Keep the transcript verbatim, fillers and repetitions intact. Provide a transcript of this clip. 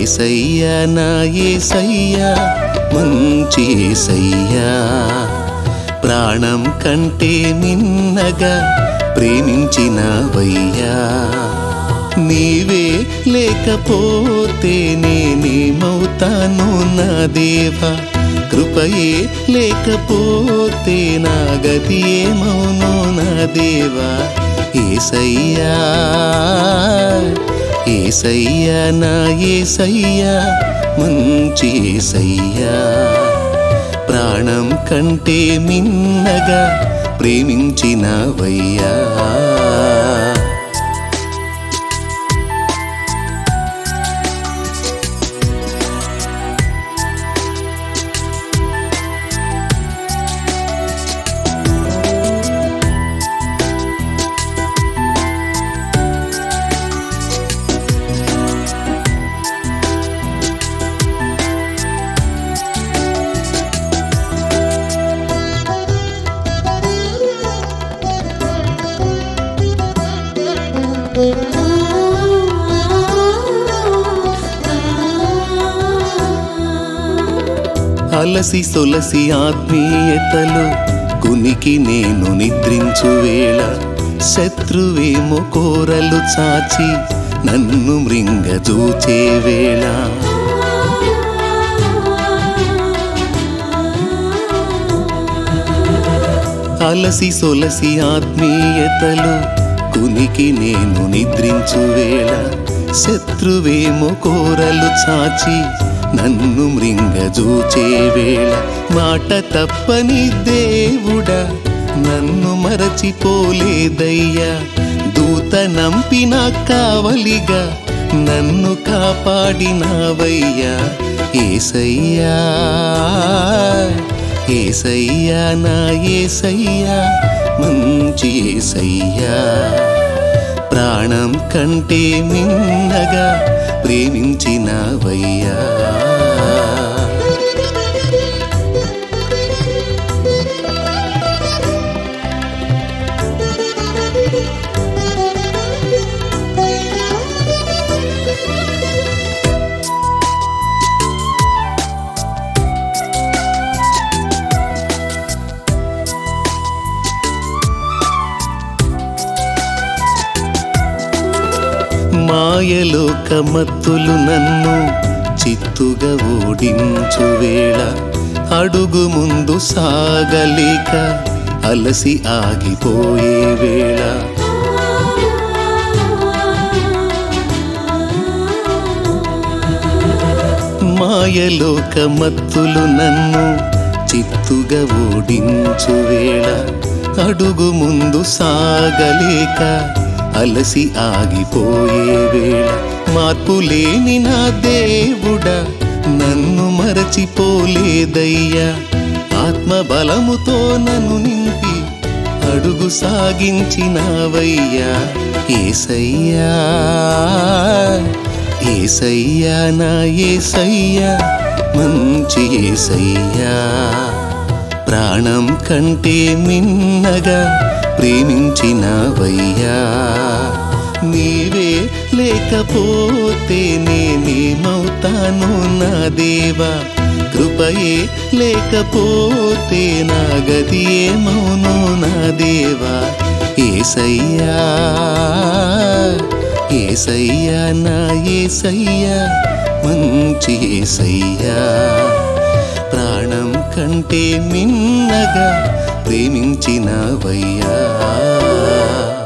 ఏసయ్యా నా ఏసయ్యా మంచి ఏసయ్యా, ప్రాణం కంటే నిన్నగా ప్రేమించినవయ్యా. నీవే లేకపోతే నేనేమవుతాను నా దేవా, కృపయే లేకపోతే నా గతి ఏమౌను నా దేవా. ఏసయ్యా ఏసయ్యా నా ఏసయ్యా మంచి ఏసయ్యా, ప్రాణం కంటే మిన్నగా ప్రేమించినవయ్యా. అలసి సొలసి ఆత్మీయతలో కునికి నేను నిద్రించు వేళ, శత్రువేమో కోరలు చాచి నన్ను మృంగజూచే వేళ. అలసి సొలసి ఆత్మీయతలో కునికి నేను నిద్రించు వేళ, శత్రువేమో కోరలు చాచి నన్ను మృంగజూచే వేళ. మాట తప్పని దేవుడా నన్ను మరచిపోలేదయ్యా, దూత నంపిన కావలిగా నన్ను కాపాడినావయ్యా. ఏసయ్యా ఏసయ్యా నా ఏసయ్యా మంచి ఏసయ్యా, ప్రాణం కంటే మిన్నగా ప్రేమించినవయ్యా. మాయలోక మత్తులు నన్ను చిత్తుగా ఓడించు వేళ, అడుగు ముందు సాగలేక అలసి ఆగిపోయే వేళ. మాయలోక మత్తులు నన్ను చిత్తుగా ఓడించు వేళ, అడుగు ముందు సాగలేక అలసి ఆగిపోయే వేళ. మార్పులేని నా దేవుడా నన్ను మరచిపోలేదయ్యా, ఆత్మబలముతో నన్ను నింపి అడుగు సాగించినవయ్యా. ఏసయ్యా ఏసయ్యా నా ఏసయ్యా మంచి ఏసయ్యా, ప్రాణం కంటే మిన్నగా ప్రేమించినవయ్యా. నీవే లేకపోతే నేనేమవుతాను నా దేవా, కృపయే లేకపోతే నా గతి ఏమౌను నా దేవా. ఏసయ్యా ఏసయ్యా నా ఏసయ్యా మంచి ఏసయ్యా, ప్రాణం కంటే మిన్నగా ప్రేమించినవయ్యా.